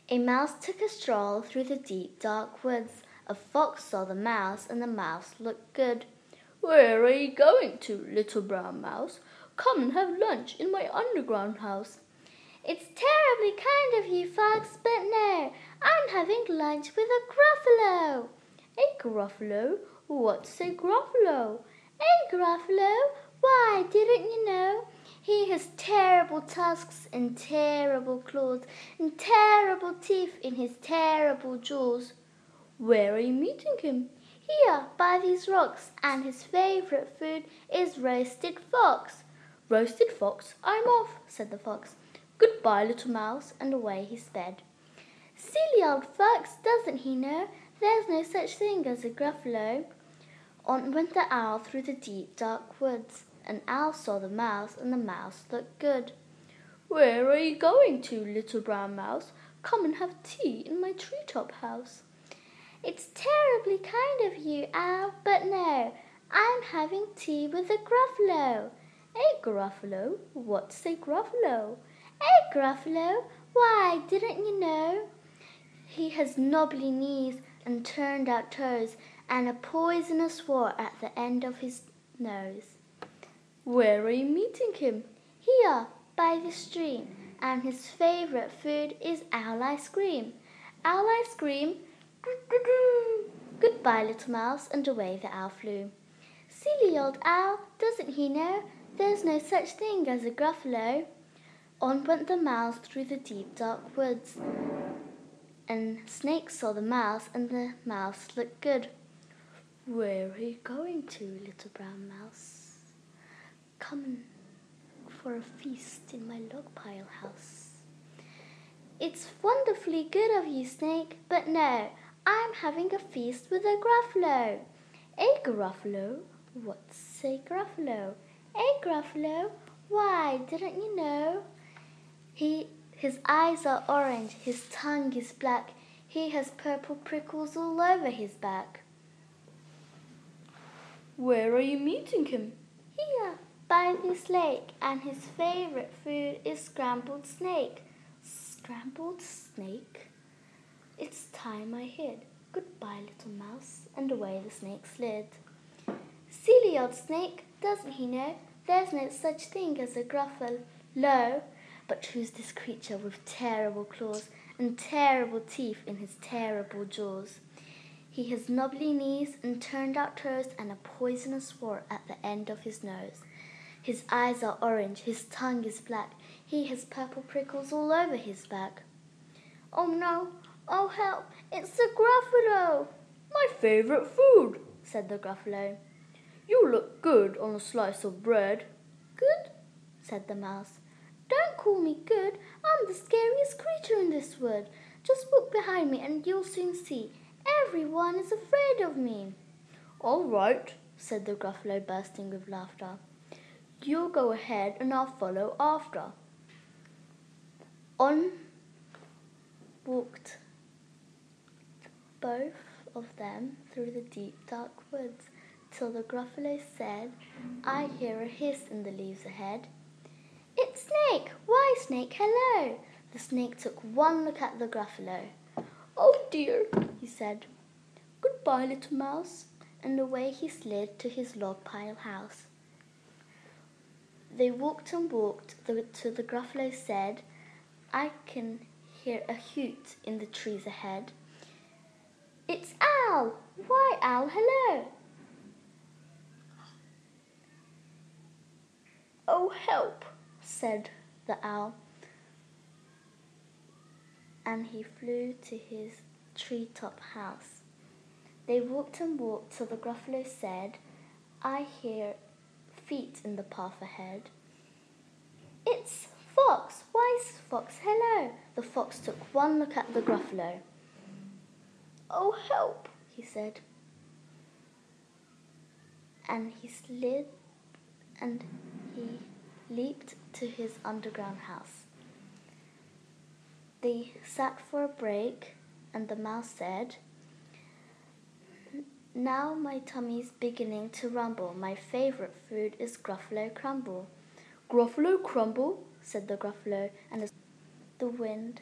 A mouse took a stroll through the deep, dark woods. A fox saw the mouse, and the mouse looked good. "Where are you going to, little brown mouse? Come and have lunch in my underground house." "It's terribly kind of you, fox, but no, I'm having lunch with a gruffalo." "A gruffalo? What's a gruffalo?" "A gruffalo? Why, didn't you know? He has terrible tusks and terrible claws and terrible teeth in his terrible jaws." "Where are you meeting him?" "Here, by these rocks, and his favourite food is roasted fox." "Roasted fox? I'm off," said the fox. "Goodbye, little mouse," and away he sped. "Silly old fox, doesn't he know there's no such thing as a gruffalo?" On went the owl through the deep, dark woods. An owl saw the mouse, and the mouse looked good. "Where are you going to, little brown mouse? Come and have tea in my treetop house." "It's terribly kind of you, owl, but no, I'm having tea with a gruffalo." "A gruffalo? What's a gruffalo?" "A gruffalo? Why, didn't you know? He has knobbly knees and turned out toes, and a poisonous wart at the end of his nose." "Where are you meeting him?" "Here, by the stream, and his favourite food is owl ice cream." "Owl ice cream? Goodbye, little mouse," and away the owl flew. "Silly old owl, doesn't he know there's no such thing as a gruffalo?" On went the mouse through the deep, dark woods. And Snake saw the mouse, and the mouse looked good. "Where are you going to, little brown mouse? Come for a feast in my log pile house." "It's wonderfully good of you, Snake, but no, I'm having a feast with a gruffalo." "A gruffalo? What's a gruffalo?" "A gruffalo? Why, didn't you know? His eyes are orange, his tongue is black, he has purple prickles all over his back." "Where are you meeting him?" "Here, by this lake, and his favourite food is scrambled snake." "Scrambled snake? It's time I hid. Goodbye, little mouse," and away the snake slid. "Silly old snake, doesn't he know there's no such thing as a gruffalo?" But who's this creature with terrible claws and terrible teeth in his terrible jaws? He has knobbly knees and turned out toes, and a poisonous wart at the end of his nose. His eyes are orange, his tongue is black, he has purple prickles all over his back. "Oh no, oh help, it's the gruffalo!" "My favourite food," said the gruffalo. "You look good on a slice of bread." "Good?" said the mouse. "Don't call me good, I'm the scariest creature in this wood. Just walk behind me and you'll soon see. Everyone is afraid of me." "All right," said the gruffalo, bursting with laughter. "You go ahead and I'll follow after." On walked both of them through the deep, dark woods, till the gruffalo said, "I hear a hiss in the leaves ahead." "It's Snake! Why, Snake, hello!" The snake took one look at the gruffalo. "Oh dear," he said. "Goodbye, little mouse," and away he slid to his log pile house. They walked and walked till the gruffalo said, "I can hear a hoot in the trees ahead." "It's Owl! Why, Owl, hello!" "Oh help!" said the owl, and he flew to his treetop house. They walked and walked till the gruffalo said, "I hear feet in the path ahead." "It's Fox! Why, Fox, hello!" The fox took one look at the gruffalo. "Oh help!" he said, and he slid and he leaped to his underground house. They sat for a break, and the mouse said, "Now my tummy's beginning to rumble. My favourite food is gruffalo crumble." "Gruffalo crumble?" said the gruffalo, and the wind